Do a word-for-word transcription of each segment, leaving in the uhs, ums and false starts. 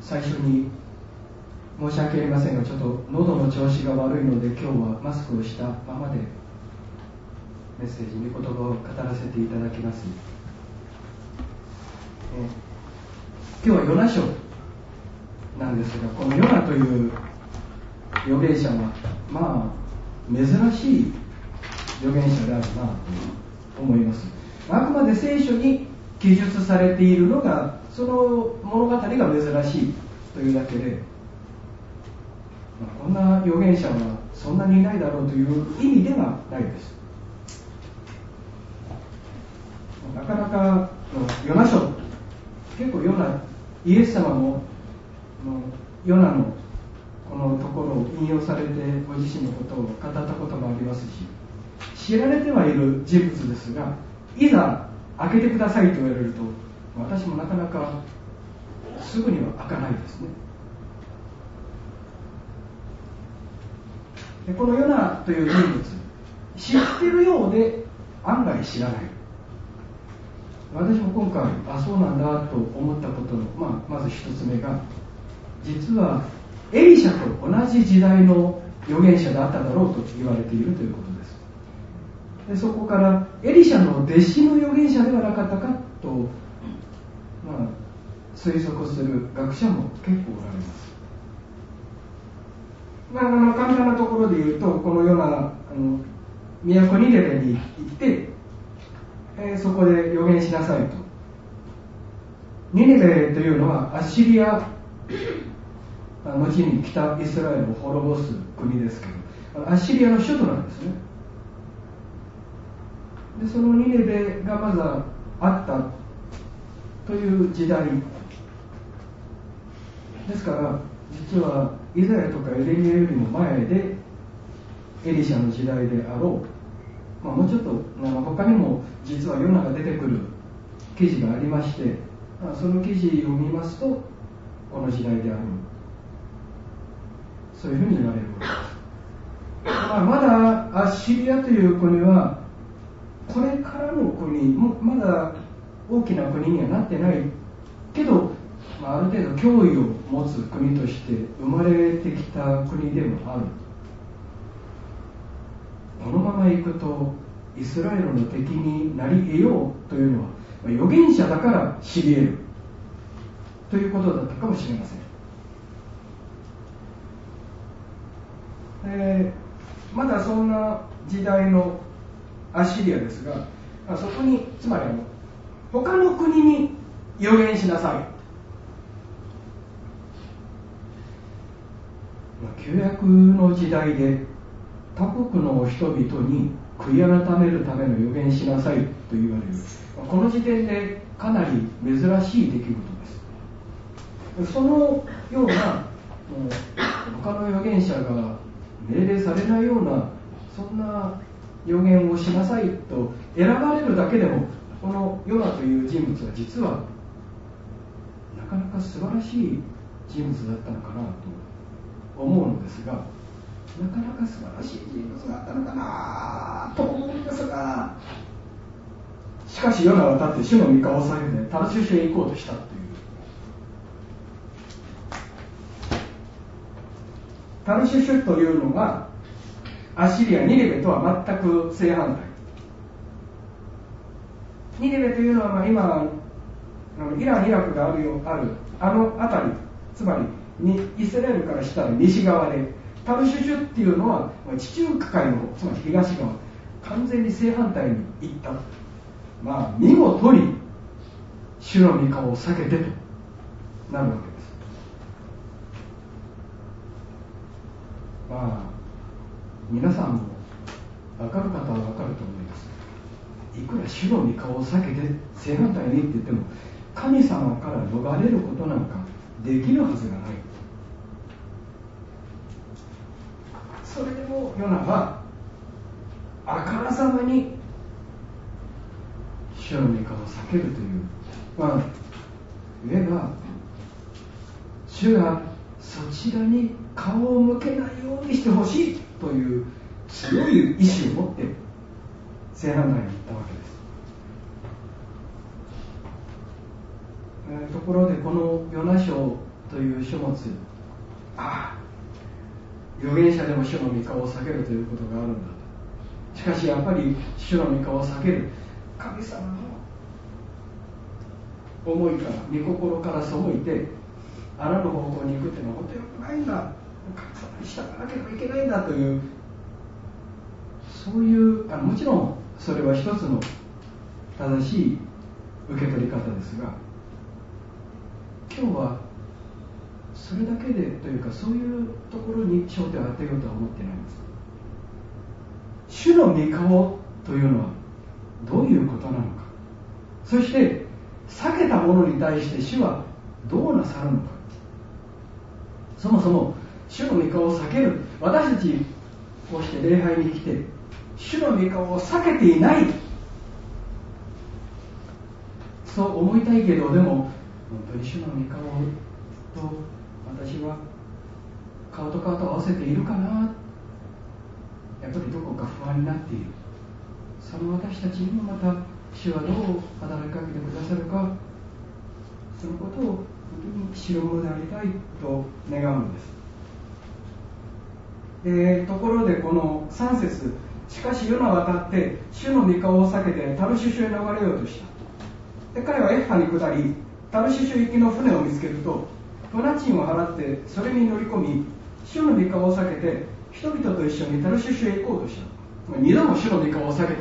最初に申し訳ありませんが、ちょっと喉の調子が悪いので今日はマスクをしたままでメッセージ、御言葉を語らせていただきます。え今日はヨナ書なんですが、このヨナという預言者はまあ珍しい預言者であるなと思います。あくまで聖書に記述されているのが、その物語が珍しいというだけで、まあ、こんな預言者はそんなにいないだろうという意味ではないです。なかなかヨナ書、結構ヨナ、イエス様もヨナのこのところを引用されてご自身のことを語ったこともありますし、知られてはいる人物ですが、いざ開けてくださいと言われると、私もなかなかすぐには開かないですね。でこのヨナという人物、知っているようで案外知らない。私も今回、あ、そうなんだと思ったことの、まあ、まず一つ目が、実はエリシャと同じ時代の預言者であっただろうと言われているということです。でそこからエリシャの弟子の預言者ではなかったかと、まあ、推測する学者も結構おられます。まあ、あの簡単なところで言うと、このようなあの都ニネベに行って、えー、そこで預言しなさいと。ニネベというのはアッシリア、後に北イスラエルを滅ぼす国ですけど、アッシリアの首都なんですね。でそのニネベがまずあったという時代ですから、実はイザヤとかエレミヤよりも前でエリシャの時代であろう。まあ、もうちょっと他にも実はヨナが出てくる記事がありまして、その記事を見ますとこの時代である、そういうふうに言われることです。まあ、まだアッシリアという国はこれからの国、まだ大きな国にはなってないけど、まあ、ある程度脅威を持つ国として生まれてきた国でもある。このままいくとイスラエルの敵になり得ようというのは、預言者だから知り得るということだったかもしれません。えー、まだそんな時代のアッシリアですが、そこにつまりあの他の国に預言しなさい。旧約の時代で他国の人々に悔い改めるための預言しなさいと言われる、この時点でかなり珍しい出来事です。そのような他の預言者が命令されないようなそんな預言をしなさいと選ばれるだけでも、このヨナという人物は実はなかなか素晴らしい人物だったのかなと思うのですが、なかなか素晴らしい人物があったのかなと思うんですが、しかしヨナは立って主の御顔を下げてタルシュシュへ行こうとしたという、タルシュシュというのがアッシリア、ニネベとは全く正反対。ニネベというのは、まあ、今イラン、イラクがあるよあるあの辺り、つまりにイスラエルからしたら西側で、タルシュシュっていうのは地中海のつまり東側、完全に正反対に行った。まあ見事に主の御顔を避けてとなるわけです。まあ皆さんも分かる方は分かると思います。いくら主の御顔を避けて正反対にって言っても、神様から逃れることなんかできるはずがない。それでもヨナはあからさまに主の御顔を避けるという、まあ言えば主がそちらに顔を向けないようにしてほしいという強い意志を持って正反対に行ったわけです。えー、ところでこのヨナ書という書物、ああ預言者でも主の御顔を避けるということがあるんだと。しかしやっぱり主の御顔を避ける、神様の思いから御心から背いてあらぬ方向に行くっていうのは本当に良くないんだ、神様に従わなければいけないんだという、そういうあのもちろんそれは一つの正しい受け取り方ですが、今日はそれだけでというか、そういうところに焦点を当てようとは思ってないんです。主の御顔というのはどういうことなのか、そして避けたものに対して主はどうなさるのか。そもそも主の御顔を避ける、私たちこうして礼拝に来て主の御顔を避けていない、そう思いたいけど、でも本当に主の御顔と私は顔と顔と合わせているかな、やっぱりどこか不安になっている。その私たちにもまた主はどう働きかけてくださるか、そのことを本当に知るものでありたいと願うのです。でところでこのさん節、しかしヨナは渡って主の御顔を避けてタルシュシュへ逃れようとした。で彼はエフハに下り、タルシュシュ行きの船を見つけると船賃を払ってそれに乗り込み、主の御顔を避けて人々と一緒にタルシュシュへ行こうとした。二度も主の御顔を避けて、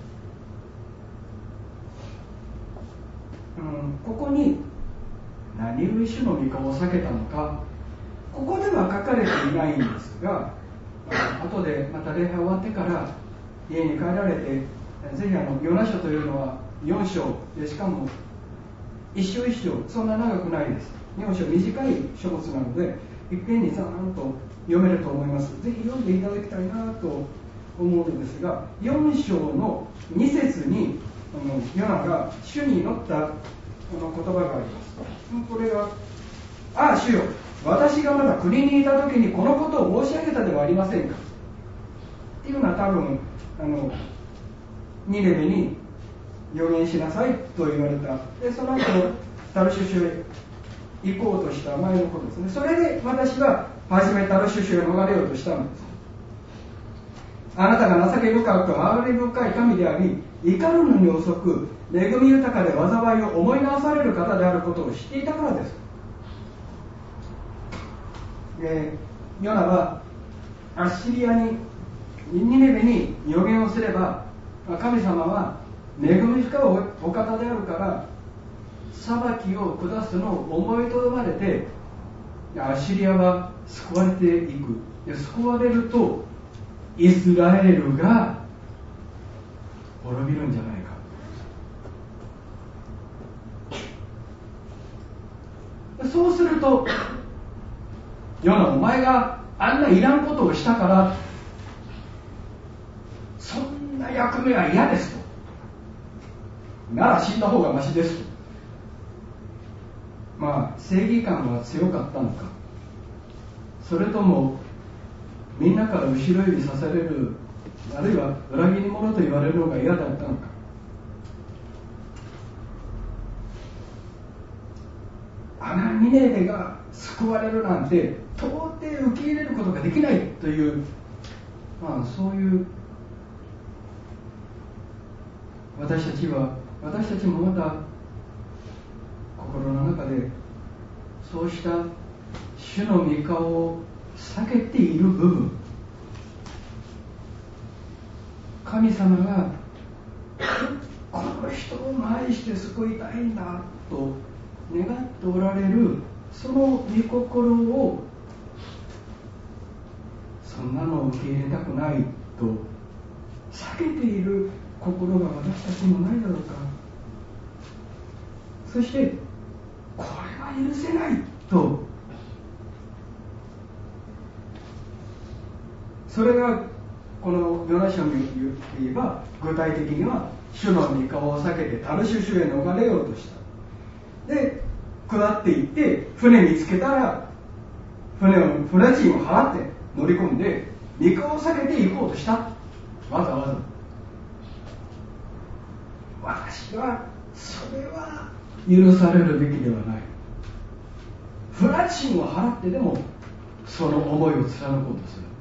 うん、ここに何故主の御顔を避けたのか、ここでは書かれていないんですが、後でまた礼拝終わってから家に帰られて、ぜひあのヨナ書というのはよん章で、しかも一章一章そんな長くないです。よん章短い書物なのでいっぺんにざーんと読めると思います。ぜひ読んでいただきたいなと思うのですが、よん章のに節にヨナが主に祈ったこの言葉があります。これが、ああ主よ、私がまだ国にいた時にこのことを申し上げたではありませんかっていうのは、多分あのニネベに預言しなさいと言われた。でその後タルシュシュへ行こうとした前のことですね。それで私は初めタルシュシュへ逃れようとしたのです。あなたが情け深く哀れ深い神であり、怒るのに遅く恵み豊かで災いを思い直される方であることを知っていたからです。でヨナはアッシリアにニネベに預言をすれば、神様は恵み深いお方であるから裁きを下すのを思いとどまれて、アッシリアは救われていく。で救われるとイスラエルが滅びるんじゃないか。そうすると、ヨナ、お前があんないらんことをしたからそんな役目は嫌ですと、なら死んだ方がマシですと。まあ正義感は強かったのか、それともみんなから後ろ指さされる、あるいは裏切り者と言われるのが嫌だったのか。あのニネベが救われるなんて到底受け入れることができないという、まあそういう私たちは私たちもまた心の中でそうした主の御顔を避けている部分、神様がこの人を愛して救いたいんだと願っておられるその御心を、そんなのを受け入れたくないと避けている心が私たちにもないだろうか。そしてこれは許せないと、それがこのヨナ書に言えば具体的には主の御顔を避けてタルシュシュへ逃れようとした。で下っていって船見つけたら船を船賃を払って乗り込んで御顔を避けて行こうとした。わざわざ私はそれは許されるべきではない。 不埒心を払ってでもその思いを貫こうとする。